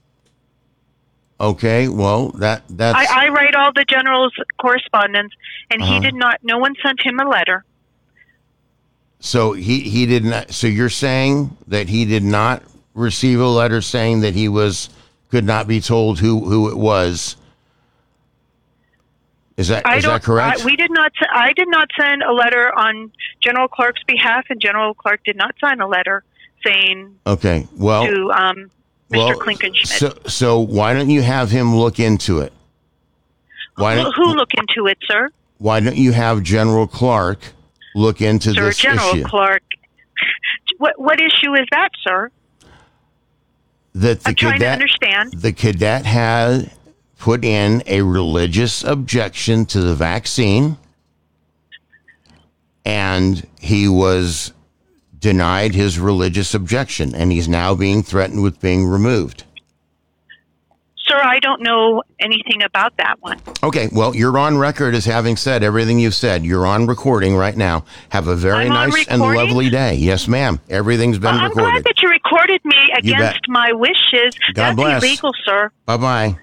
Okay, well, that that's... I, I write all the general's correspondence, and uh-huh. he did not... No one sent him a letter. So he, he did not. So you're saying that he did not receive a letter saying that he was could not be told who, who it was. Is that I is don't, that correct? I, we did not. I did not send a letter on General Clark's behalf, and General Clark did not sign a letter saying. Okay. Well. To um, Mister Well, Klinkenschmidt. So, so why don't you have him look into it? Why who, don't, who look into it, sir? Why don't you have General Clark look into sir, this General issue? Clark. What what issue is that, sir? That the I'm trying cadet, to understand. The cadet had put in a religious objection to the vaccine, and he was denied his religious objection, and he's now being threatened with being removed. Sir, I don't know anything about that one. Okay, well, you're on record as having said everything you've said. You're on recording right now. Have a very I'm on nice and recording? lovely day. Yes, ma'am. Everything's been Well, I'm recorded. glad that you recorded me You bet. against my wishes. God That's bless. illegal, sir. Bye-bye.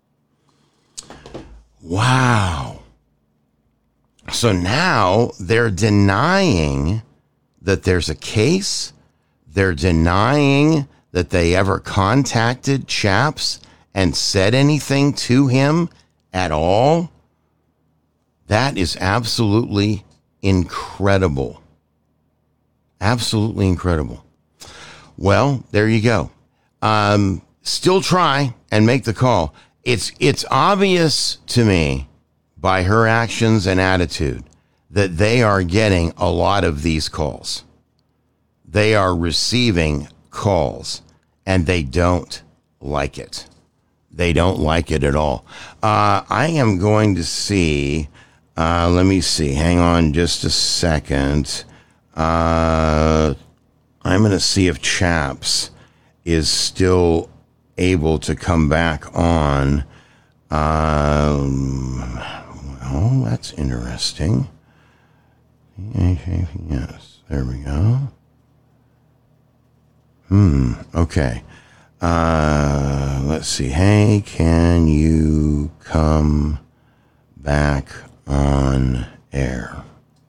Wow. So now they're denying that there's a case. They're denying that they ever contacted Chaps and said anything to him at all. That is absolutely incredible. Absolutely incredible. Well, there you go. Um, still try and make the call. It's it's obvious to me by her actions and attitude that they are getting a lot of these calls. They are receiving calls, and they don't like it. They don't like it at all. Uh, I am going to see, uh, let me see, hang on just a second. Uh, I'm going to see if Chaps is still able to come back on. Um, well, that's interesting. Yes, there we go. Hmm, okay. Uh, let's see. Hey, can you come back on air?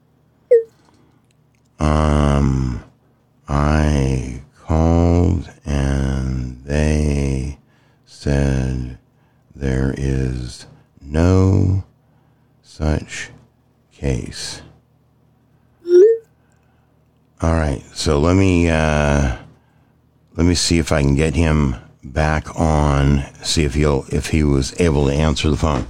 Um, I called and they said there is no such case. All right, so let me uh, let me see if I can get him back on. See if he'll if he was able to answer the phone.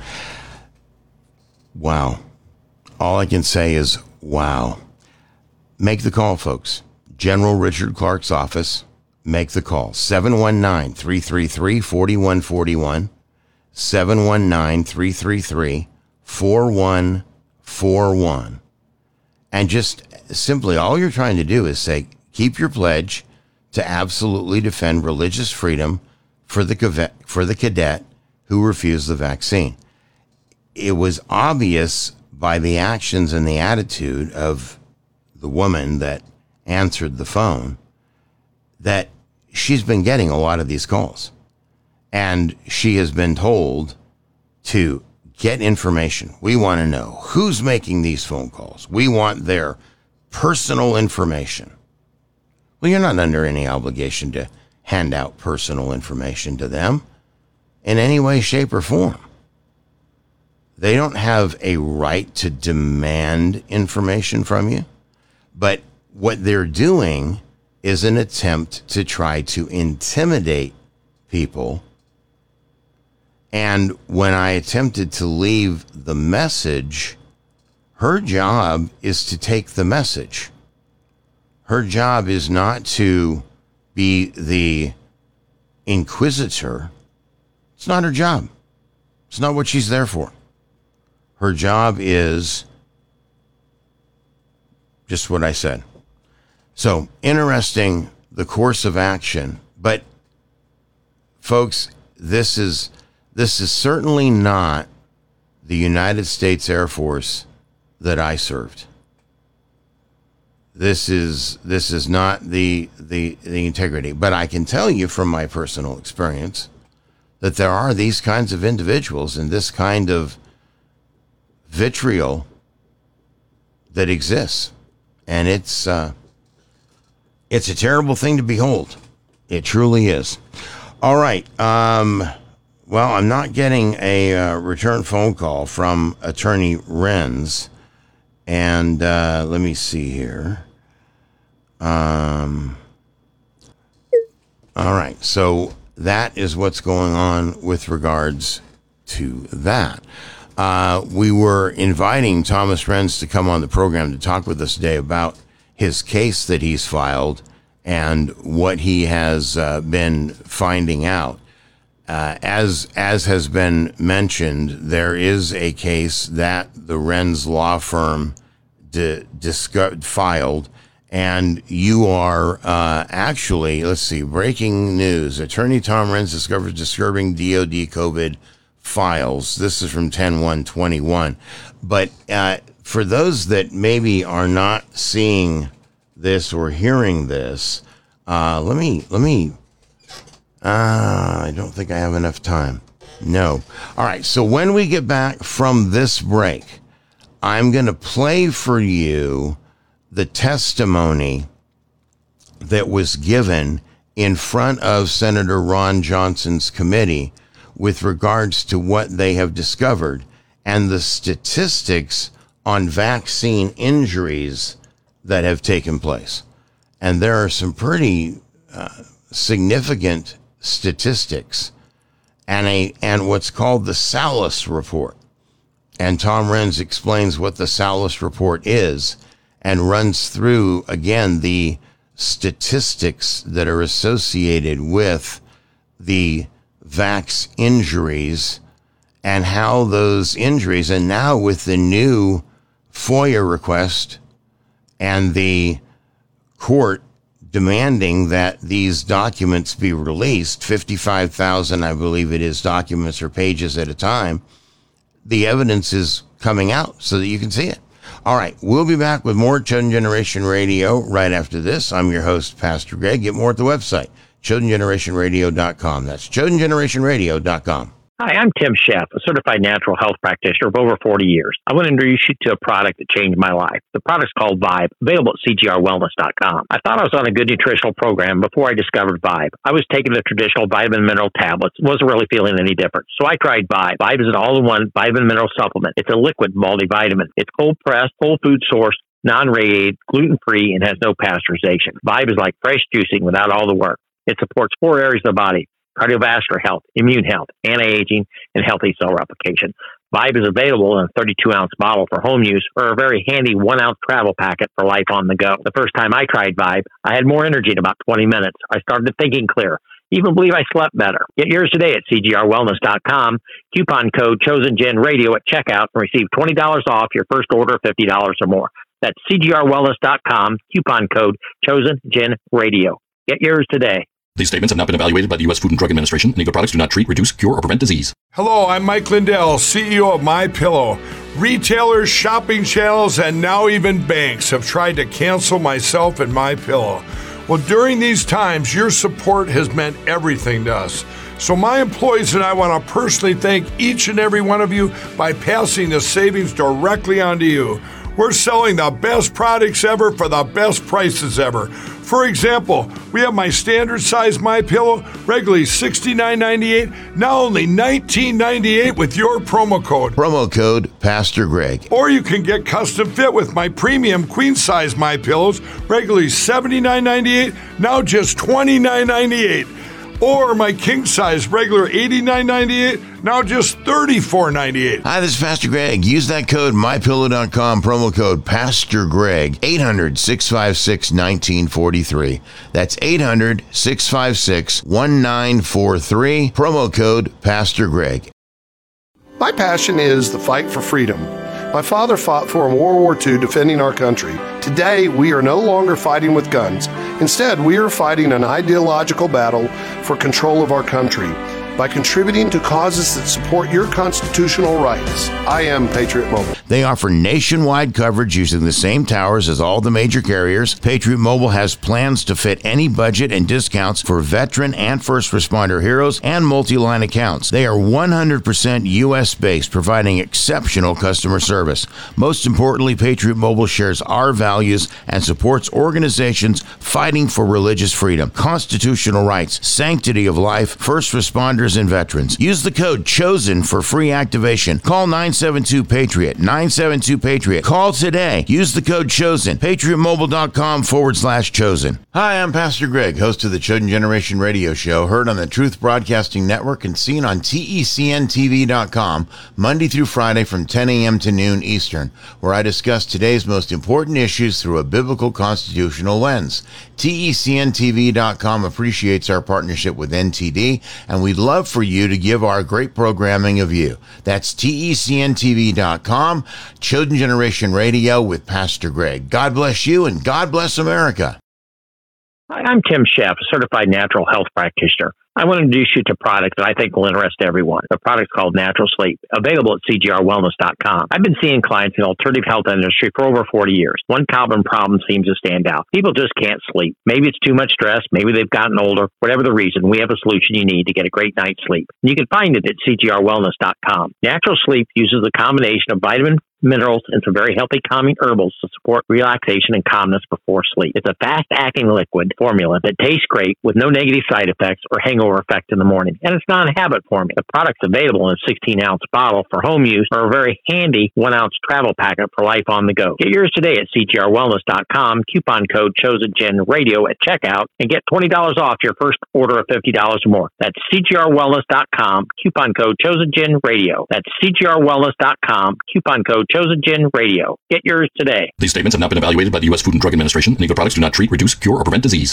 Wow, all I can say is wow. Make the call, folks. General Richard Clark's office. Make the call. seven one nine, three three three, four one four one. seven one nine, three three three, four one four one. And just simply all you're trying to do is say, keep your pledge to absolutely defend religious freedom for the cadet, for the cadet who refused the vaccine. It was obvious by the actions and the attitude of the woman that answered the phone that she's been getting a lot of these calls. And she has been told to get information. We want to know who's making these phone calls. We want their personal information. Well, you're not under any obligation to hand out personal information to them in any way, shape, or form. They don't have a right to demand information from you, but what they're doing is an attempt to try to intimidate people. And when I attempted to leave the message, her job is to take the message. Her job is not to be the inquisitor. It's not her job. It's not what she's there for. Her job is just what I said. So, interesting, the course of action. But, folks, this is this is certainly not the United States Air Force that I served. This is this is not the the the integrity. But I can tell you from my personal experience that there are these kinds of individuals and this kind of vitriol that exists. And it's uh, it's a terrible thing to behold. It truly is. All right. Um, well, I'm not getting a uh, return phone call from Attorney Renz. And uh, let me see here. Um, all right. So that is what's going on with regards to that. Uh, we were inviting Thomas Renz to come on the program to talk with us today about his case that he's filed and what he has uh, been finding out. Uh, as as has been mentioned, there is a case that the Renz law firm di- disco- filed, and you are uh, actually, let's see, breaking news. Attorney Tom Renz discovers disturbing D O D COVID files. This is from ten one twenty-one. But uh, for those that maybe are not seeing this or hearing this, uh, let me, let me, uh, I don't think I have enough time. No. All right. So when we get back from this break, I'm going to play for you the testimony that was given in front of Senator Ron Johnson's committee with regards to what they have discovered and the statistics on vaccine injuries that have taken place. And there are some pretty uh, significant statistics and a and what's called the Salas report. And Tom Renz explains what the Salas report is and runs through, again, the statistics that are associated with the vax injuries and how those injuries, and now with the new FOIA request and the court demanding that these documents be released, fifty-five thousand, I believe it is, documents or pages at a time, the evidence is coming out so that you can see it. All right, we'll be back with more Chosen Generation Radio right after this. I'm your host, Pastor Greg. Get more at the website, chosen generation radio dot com. That's chosen generation radio dot com. Hi, I'm Tim Sheff, a certified natural health practitioner of over forty years. I want to introduce you to a product that changed my life. The product's called Vibe, available at c g r wellness dot com. I thought I was on a good nutritional program before I discovered Vibe. I was taking the traditional vitamin mineral tablets, wasn't really feeling any different. So I tried Vibe. Vibe is an all-in-one vitamin mineral supplement. It's a liquid multivitamin. It's cold-pressed, whole food sourced, non-radiated, gluten-free, and has no pasteurization. Vibe is like fresh juicing without all the work. It supports four areas of the body: cardiovascular health, immune health, anti-aging, and healthy cell replication. Vibe is available in a thirty-two ounce bottle for home use or a very handy one ounce travel packet for life on the go. The first time I tried Vibe, I had more energy in about twenty minutes. I started thinking clear. Even believe I slept better. Get yours today at c g r wellness dot com. Coupon code ChosenGenRadio at checkout and receive twenty dollars off your first order of fifty dollars or more. That's c g r wellness dot com. Coupon code ChosenGenRadio. Get yours today. These statements have not been evaluated by the U S Food and Drug Administration, and Eagle products do not treat, reduce, cure, or prevent disease. Hello, I'm Mike Lindell, C E O of MyPillow. Retailers, shopping channels, and now even banks have tried to cancel myself and MyPillow. Well, during these times, your support has meant everything to us. So my employees and I want to personally thank each and every one of you by passing the savings directly on to you. We're selling the best products ever for the best prices ever. For example, we have my standard size MyPillow, regularly sixty-nine ninety-eight, now only nineteen ninety-eight with your promo code. Promo code Pastor Greg. Or you can get custom fit with my premium queen size MyPillows, regularly seventy-nine ninety-eight, now just twenty-nine ninety-eight. Or my king size regular eighty-nine ninety-eight, now just thirty-four ninety-eight. Hi, this is Pastor Greg. Use that code my pillow dot com, promo code Pastor Greg, eight hundred, six five six, one nine four three. That's eight hundred, six five six, one nine four three, promo code Pastor Greg. My passion is the fight for freedom. My father fought for in World War Two defending our country. Today, we are no longer fighting with guns. Instead, we are fighting an ideological battle for control of our country. by contributing to causes that support your constitutional rights. I am Patriot Mobile. They offer nationwide coverage using the same towers as all the major carriers. Patriot Mobile has plans to fit any budget and discounts for veteran and first responder heroes and multi-line accounts. They are one hundred percent U S based, providing exceptional customer service. Most importantly, Patriot Mobile shares our values and supports organizations fighting for religious freedom, constitutional rights, sanctity of life, first responders, and veterans. Use the code CHOSEN for free activation. Call nine seven two PATRIOT, nine seven two PATRIOT. Call today. Use the code CHOSEN, patriotmobile.com forward slash chosen. Hi, I'm Pastor Greg, host of the Chosen Generation Radio Show, heard on the Truth Broadcasting Network and seen on T E C N T V dot com Monday through Friday from ten a.m. to noon Eastern, where I discuss today's most important issues through a biblical constitutional lens. T E C N T V dot com appreciates our partnership with N T D, and we'd love for you to give our great programming a view. That's T E C N T V dot com, Chosen Generation Radio with Pastor Greg. God bless you, and God bless America. Hi, I'm Tim Sheff, a certified natural health practitioner. I want to introduce you to products that I think will interest everyone. The product's called Natural Sleep, available at C G R wellness dot com. I've been seeing clients in the alternative health industry for over forty years. One common problem seems to stand out. People just can't sleep. Maybe it's too much stress. Maybe they've gotten older. Whatever the reason, we have a solution you need to get a great night's sleep. You can find it at C G R wellness dot com. Natural Sleep uses a combination of vitamin, minerals, and some very healthy calming herbals to support relaxation and calmness before sleep. It's a fast-acting liquid formula that tastes great with no negative side effects or hangover effect in the morning. And it's not a habit formula. The product's available in a sixteen-ounce bottle for home use or a very handy one-ounce travel packet for life on the go. Get yours today at C G R wellness dot com, coupon code ChosenGenRadio at checkout, and get twenty dollars off your first order of fifty dollars or more. That's C G R wellness dot com, coupon code ChosenGenRadio. That's C G R wellness dot com, coupon code Chosen Gen Radio. Get yours today. These statements have not been evaluated by the U S Food and Drug Administration. Any of the products do not treat, reduce, cure, or prevent disease.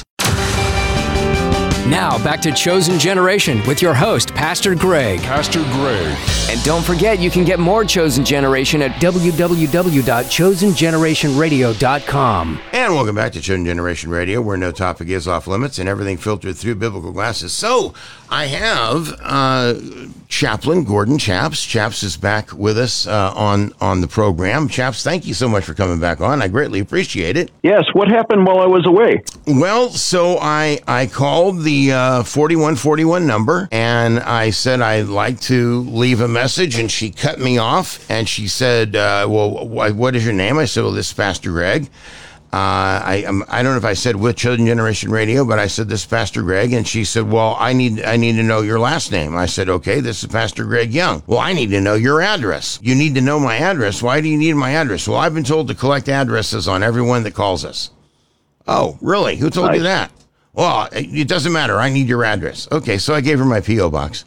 Now, back to Chosen Generation with your host, Pastor Greg. Pastor Greg. And don't forget, you can get more Chosen Generation at w w w dot chosen generation radio dot com. And welcome back to Chosen Generation Radio, where no topic is off limits and everything filtered through biblical glasses. So, I have uh, Chaplain Gordon Chaps. Chaps is back with us uh, on, on the program. Chaps, thank you so much for coming back on. I greatly appreciate it. Yes, what happened while I was away? Well, so I, I called the uh, forty-one forty-one number, and I said I'd like to leave a message, and she cut me off, and she said, uh, well, wh- what is your name? I said, well, this is Pastor Greg. Uh, I um, I don't know if I said with Chosen Generation Radio, but I said this is Pastor Greg, and she said, well, I need I need to know your last name. I said, okay, this is Pastor Greg Young. Well, I need to know your address. You need to know my address. Why do you need my address? Well, I've been told to collect addresses on everyone that calls us. Oh, really? Who told Nice. you that? Well, it doesn't matter. I need your address. Okay, so I gave her my P O box.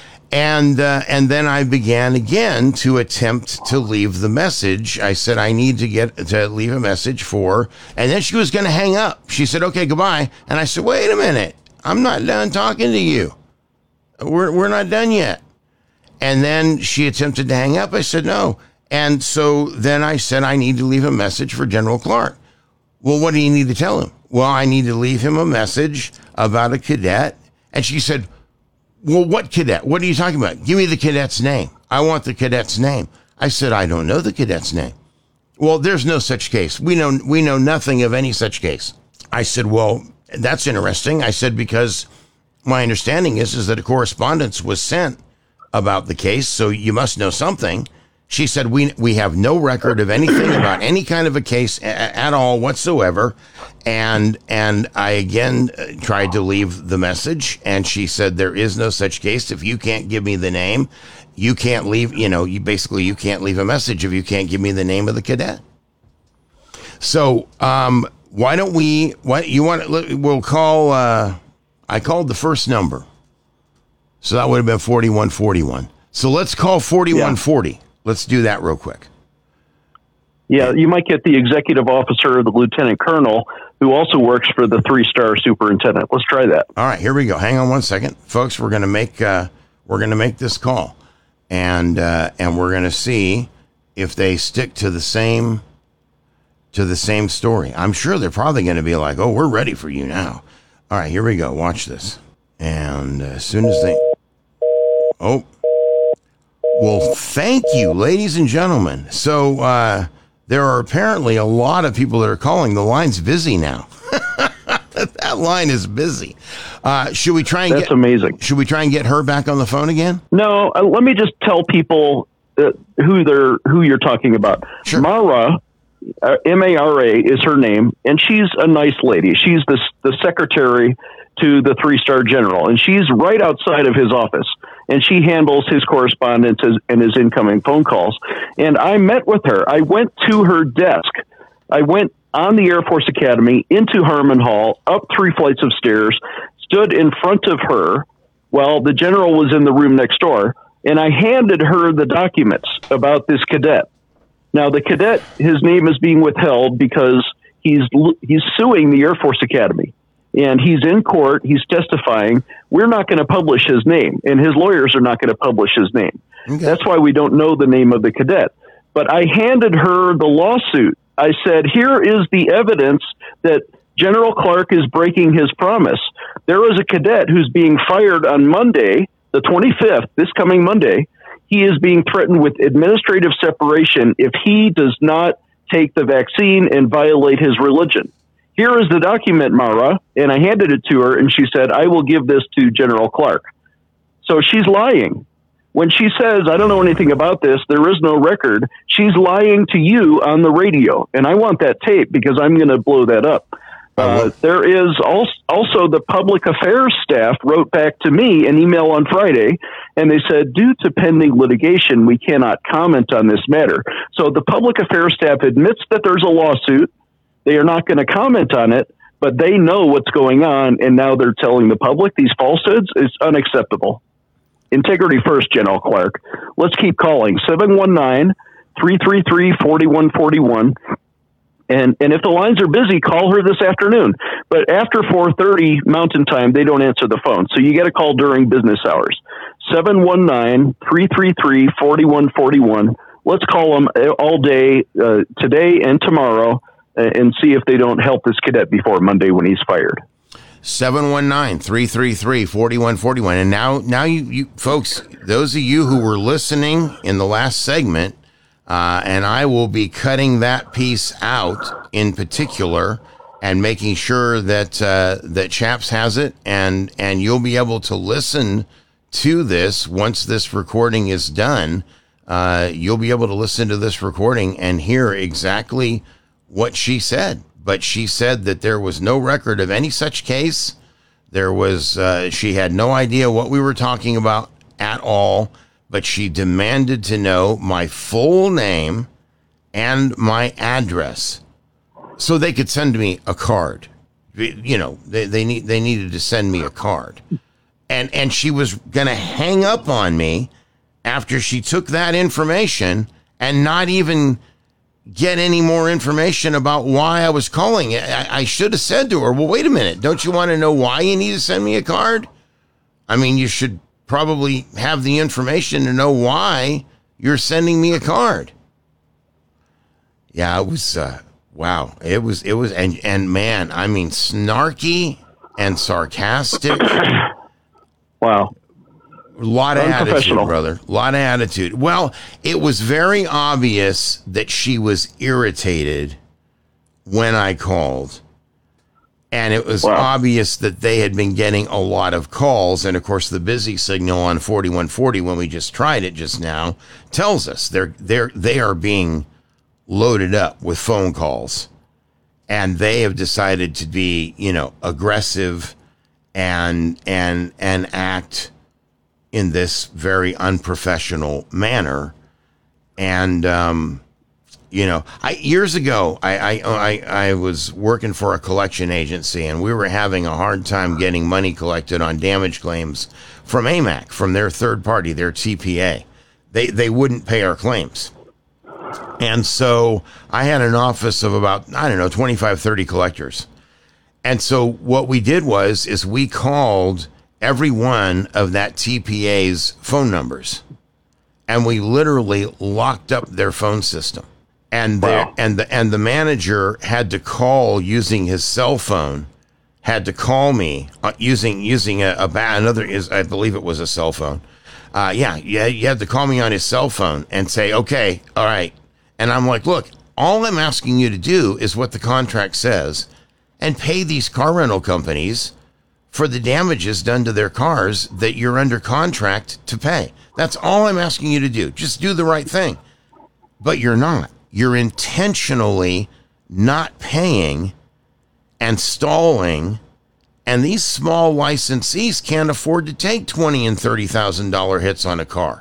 And uh, and then I began again to attempt to leave the message. I said, I need to get to leave a message for, and then she was going to hang up. She said, okay, goodbye. And I said, wait a minute. I'm not done talking to you. We're, we're not done yet. And then she attempted to hang up. I said, no. And so then I said, I need to leave a message for General Clark. Well, what do you need to tell him? Well, I need to leave him a message about a cadet. And she said, well, what cadet? What are you talking about? Give me the cadet's name. I want the cadet's name. I said, I don't know the cadet's name. Well, there's no such case. We know we know nothing of any such case. I said, well, that's interesting. I said, because my understanding is, is that a correspondence was sent about the case, so you must know something. She said, we we have no record of anything about any kind of a case a- at all whatsoever. And and I again uh, tried to leave the message, and she said, there is no such case. If you can't give me the name, you can't leave, you know, you basically you can't leave a message if you can't give me the name of the cadet. So um, why don't we, what you want, we'll call, uh, I called the first number. So that would have been forty-one forty-one. So let's call forty-one forty. Yeah. Let's do that real quick. Yeah, you might get the executive officer or the lieutenant colonel who also works for the three-star superintendent. Let's try that. All right, here we go. Hang on one second, folks. We're going to make uh, we're going to make this call, and uh, and we're going to see if they stick to the same to the same story. I'm sure they're probably going to be like, "Oh, we're ready for you now." All right, here we go. Watch this. And uh, as soon as they Oh. Well, thank you, ladies and gentlemen. So uh, there are apparently a lot of people that are calling. The line's busy now. That line is busy. Uh, should we try and That's get, amazing. Should we try and get her back on the phone again? No, uh, let me just tell people uh, who they're who you're talking about. Sure. Mara, uh, M A R A is her name, and she's a nice lady. She's the the secretary to the three-star general, and she's right outside of his office, and she handles his correspondence and his incoming phone calls. And I met with her. I went to her desk. I went on the Air Force Academy into Harmon Hall, up three flights of stairs, stood in front of her while the general was in the room next door, and I handed her the documents about this cadet. Now, the cadet, his name is being withheld because he's he's suing the Air Force Academy, and he's in court. He's testifying. We're not going to publish his name, and his lawyers are not going to publish his name. Okay. That's why we don't know the name of the cadet. But I handed her the lawsuit. I said, here is the evidence that General Clark is breaking his promise. There is a cadet who's being fired on Monday, the twenty-fifth, this coming Monday. He is being threatened with administrative separation if he does not take the vaccine and violate his religion. Here is the document, Mara, and I handed it to her, and she said, I will give this to General Clark. So she's lying. When she says, I don't know anything about this, there is no record, she's lying to you on the radio. And I want that tape because I'm going to blow that up. Uh, there is also, also the public affairs staff wrote back to me an email on Friday, and they said, due to pending litigation, we cannot comment on this matter. So the public affairs staff admits that there's a lawsuit. They are not going to comment on it, but they know what's going on, and now they're telling the public these falsehoods is unacceptable. Integrity first, General Clark. Let's keep calling. seven one nine, three three three, four one four one. And and if the lines are busy, call her this afternoon. But after four thirty Mountain Time, they don't answer the phone. So you got to call during business hours. seven one nine, three three three, four one four one. Let's call them all day uh, today and tomorrow uh, and see if they don't help this cadet before Monday when he's fired. seven one nine, three three three, four one four one. And now, now you, you folks, those of you who were listening in the last segment, uh, and I will be cutting that piece out in particular and making sure that uh, that Chaps has it, and and you'll be able to listen to this once this recording is done. Uh, you'll be able to listen to this recording and hear exactly what she said. But she said that there was no record of any such case. There was, uh, she had no idea what we were talking about at all, but she demanded to know my full name and my address so they could send me a card. You know, they, they need, they needed to send me a card. And, and she was going to hang up on me after she took that information and not even get any more information about why I was calling. I, I should have said to her, well, wait a minute. Don't you want to know why you need to send me a card? I mean, you should probably have the information to know why you're sending me a card. Yeah, it was, uh, wow. It was, it was, and, and man, I mean, snarky and sarcastic. Wow. A lot of attitude, brother. A lot of attitude. Well, it was very obvious that she was irritated when I called. And it was wow. obvious that they had been getting a lot of calls. And, of course, the busy signal on forty-one forty, when we just tried it just now, tells us they're, they're, they are being loaded up with phone calls. And they have decided to be, you know, aggressive and and and act in this very unprofessional manner. And, um, you know, I, years ago, I, I, I, I was working for a collection agency, and we were having a hard time getting money collected on damage claims from A M A C, from their third party, their T P A. They, they wouldn't pay our claims. And so I had an office of about, I don't know, twenty-five, thirty collectors. And so what we did was, is we called every one of that T P A's phone numbers, and we literally locked up their phone system. And wow. and the and the manager had to call using his cell phone, had to call me uh, using using a, a another is I believe it was a cell phone, Uh, yeah, yeah, you have to call me on his cell phone and say, okay, all right. And I'm like, look, all I'm asking you to do is what the contract says and pay these car rental companies for the damages done to their cars that you're under contract to pay. That's all I'm asking you to do. Just do the right thing. But you're not. You're intentionally not paying and stalling, and these small licensees can't afford to take twenty and thirty thousand dollar hits on a car,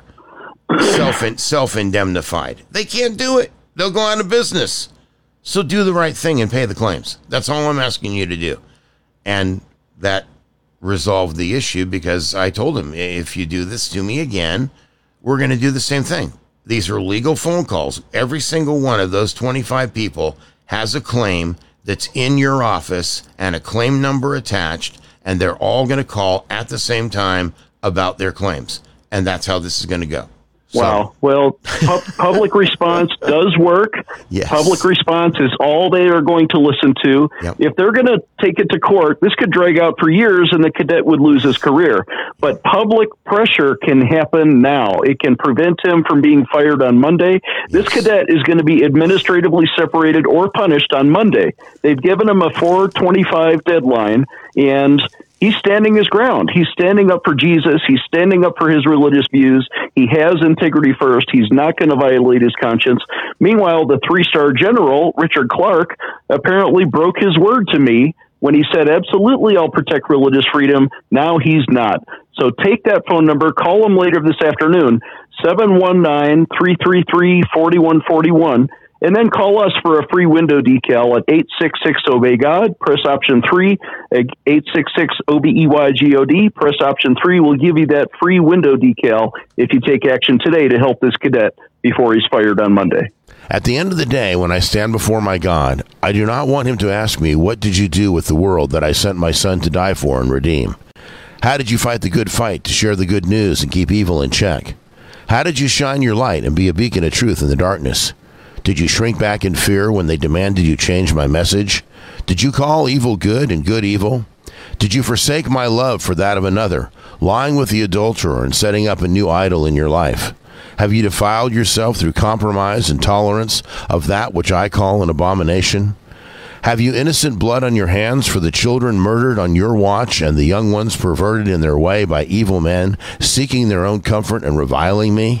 self self indemnified. They can't do it. They'll go out of business. So do the right thing and pay the claims. That's all I'm asking you to do. And that resolved the issue because I told him, if you do this to me again, we're going to do the same thing. These are legal phone calls. Every single one of those twenty-five people has a claim that's in your office and a claim number attached, and they're all going to call at the same time about their claims. And that's how this is going to go. So. Wow. Well, pu- public response does work. Yes. Public response is all they are going to listen to. Yep. If they're going to take it to court, this could drag out for years and the cadet would lose his career. But public pressure can happen now. It can prevent him from being fired on Monday. Yes. This cadet is going to be administratively separated or punished on Monday. They've given him a four twenty-five deadline, and he's standing his ground. He's standing up for Jesus. He's standing up for his religious views. He has integrity first. He's not going to violate his conscience. Meanwhile, the three-star general, Richard Clark, apparently broke his word to me when he said, absolutely, I'll protect religious freedom. Now he's not. So take that phone number. Call him later this afternoon, seven one nine, three three three, four one four one. And then call us for a free window decal at eight six six, obey God. Press option three, eight six six, O B E Y G O D. Press option three. We'll give you that free window decal if you take action today to help this cadet before he's fired on Monday. At the end of the day, when I stand before my God, I do not want him to ask me, what did you do with the world that I sent my son to die for and redeem? How did you fight the good fight to share the good news and keep evil in check? How did you shine your light and be a beacon of truth in the darkness? Did you shrink back in fear when they demanded you change my message? Did you call evil good and good evil? Did you forsake my love for that of another, lying with the adulterer and setting up a new idol in your life? Have you defiled yourself through compromise and tolerance of that which I call an abomination? Have you innocent blood on your hands for the children murdered on your watch and the young ones perverted in their way by evil men, seeking their own comfort and reviling me?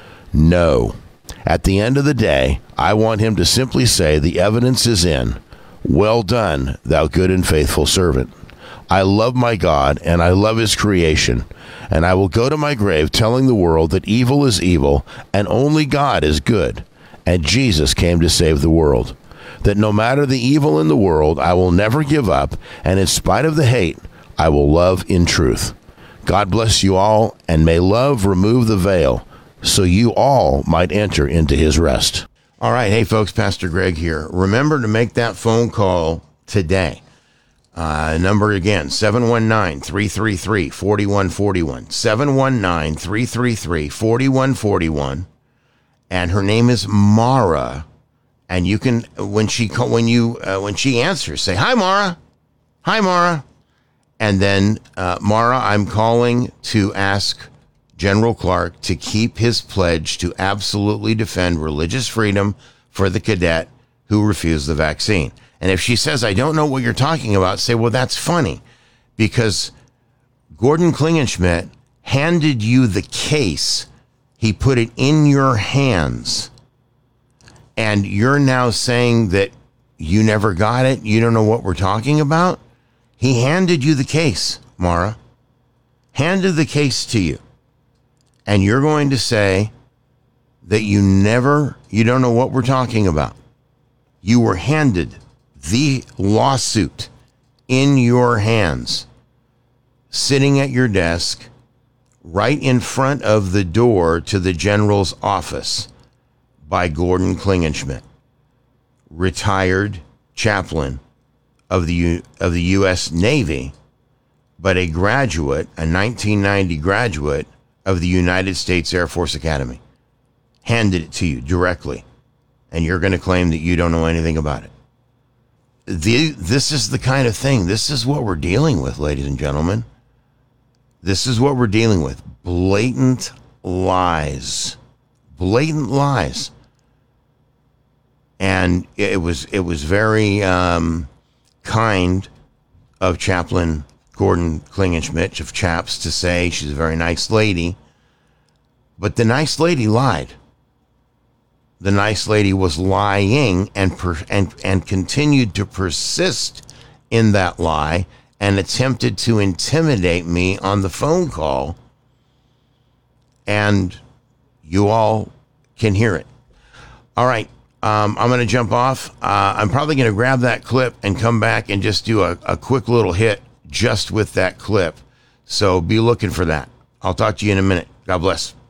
No. At the end of the day, I want him to simply say, the evidence is in. Well done, thou good and faithful servant. I love my God, and I love his creation, and I will go to my grave telling the world that evil is evil, and only God is good, and Jesus came to save the world. That no matter the evil in the world, I will never give up, and in spite of the hate, I will love in truth. God bless you all, and may love remove the veil, so you all might enter into his rest. All right. Hey, folks, Pastor Greg here. Remember to make that phone call today. Uh, number again, seven one nine, three three three, four one four one. seven one nine, three three three, four one four one. And her name is Mara. And you can, when she call, when you uh, when she answers, say, hi, Mara. Hi, Mara. And then, uh, Mara, I'm calling to ask General Clark to keep his pledge to absolutely defend religious freedom for the cadet who refused the vaccine. And if she says, I don't know what you're talking about, say, well, that's funny, because Gordon Klingenschmitt handed you the case. He put it in your hands. And you're now saying that you never got it. You don't know what we're talking about. He handed you the case, Mara. Handed the case to you. And you're going to say that you never, you don't know what we're talking about. You were handed the lawsuit in your hands, sitting at your desk, right in front of the door to the general's office by Gordon Klingenschmitt, retired chaplain of the U, of the U S Navy, but a graduate, a nineteen ninety graduate of the United States Air Force Academy. Handed it to you directly, and you're going to claim that you don't know anything about it. The, this is the kind of thing, this is what we're dealing with, ladies and gentlemen. This is what we're dealing with. Blatant lies. Blatant lies. And it was it was very um, kind of Chaplain Gordon Klingenschmitt of Chaps to say she's a very nice lady. But the nice lady lied. The nice lady was lying and per, and and continued to persist in that lie and attempted to intimidate me on the phone call. And you all can hear it. All right. Um, I'm going to jump off. Uh, I'm probably going to grab that clip and come back and just do a, a quick little hit just with that clip. So be looking for that. I'll talk to you in a minute. God bless.